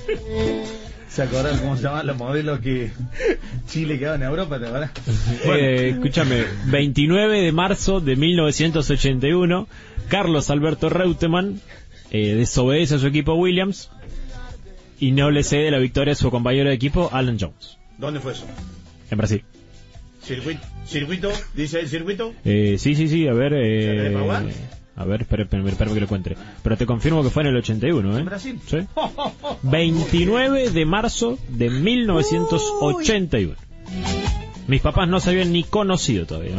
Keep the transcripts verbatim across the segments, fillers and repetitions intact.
¿Se acuerdan cómo se llamaban los modelos que Chile quedaba en Europa? ¿Te acuerdas? Bueno. Eh, escúchame, veintinueve de marzo de mil novecientos ochenta y uno, Carlos Alberto Reutemann eh, desobedece a su equipo Williams y no le cede la victoria a su compañero de equipo Alan Jones. ¿Dónde fue eso? En Brasil. ¿Circuito? ¿Circuito? ¿Dice el circuito? Eh, sí, sí, sí, a ver... Eh, a ver, espera, espera, espera que lo encuentre. Pero te confirmo que fue en el ochenta y uno, ¿eh? ¿En Brasil? Sí. veintinueve de marzo de mil novecientos ochenta y uno. Mis papás no se habían ni conocido todavía.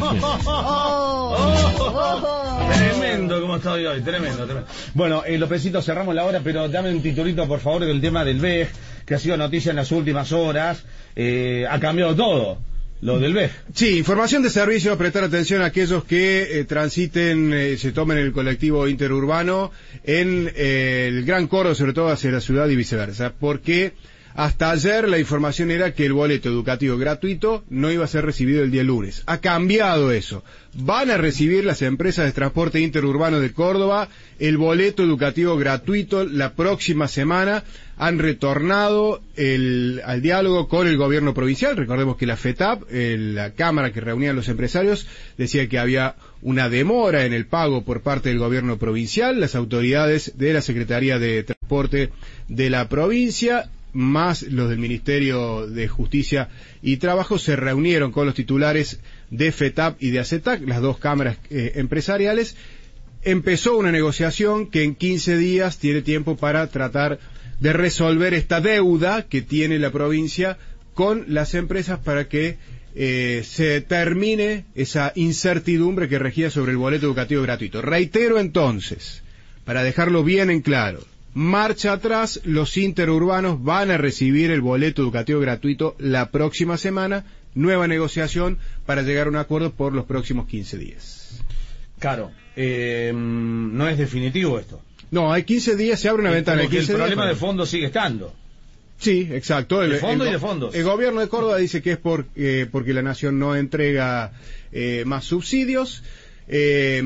Tremendo como está hoy, tremendo, tremendo. Bueno, eh, Lópezito, cerramos la hora, pero dame un titulito, por favor, del tema del V E G, que ha sido noticia en las últimas horas. Eh, ha cambiado todo. Lo del V E G. Sí, información de servicio, prestar atención a aquellos que eh, transiten, eh, se tomen el colectivo interurbano en eh, el Gran Córdoba, sobre todo hacia la ciudad y viceversa, porque hasta ayer la información era que el boleto educativo gratuito no iba a ser recibido el día lunes. Ha cambiado eso. Van a recibir las empresas de transporte interurbano de Córdoba el boleto educativo gratuito la próxima semana. Han retornado el, al diálogo con el gobierno provincial. Recordemos que la FETAP, el, la cámara que reunía a los empresarios, decía que había una demora en el pago por parte del gobierno provincial. Las autoridades de la Secretaría de Transporte de la provincia, más los del Ministerio de Justicia y Trabajo, se reunieron con los titulares de FETAP y de ACETAC, las dos cámaras eh, empresariales. Empezó una negociación que en quince días tiene tiempo para tratar de resolver esta deuda que tiene la provincia con las empresas para que eh, se termine esa incertidumbre que regía sobre el boleto educativo gratuito. Reitero entonces, para dejarlo bien en claro, marcha atrás, los interurbanos van a recibir el boleto educativo gratuito la próxima semana, nueva negociación para llegar a un acuerdo por los próximos quince días. Claro, eh, no es definitivo esto. No, hay quince días, se abre una es ventana. Como que el problema días, de fondo sigue estando. Sí, exacto. De el, fondo el, y de fondos. El gobierno de Córdoba dice que es por, eh, porque la nación no entrega eh, más subsidios. Eh,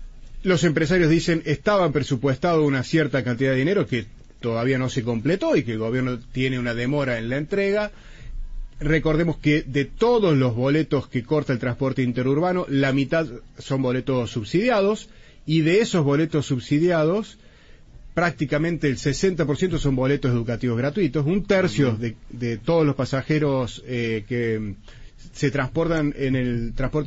los empresarios dicen estaban presupuestado una cierta cantidad de dinero que todavía no se completó y que el gobierno tiene una demora en la entrega. Recordemos que de todos los boletos que corta el transporte interurbano, la mitad son boletos subsidiados, y de esos boletos subsidiados, prácticamente el sesenta por ciento son boletos educativos gratuitos. Un tercio de, de todos los pasajeros eh, que se transportan en el transporte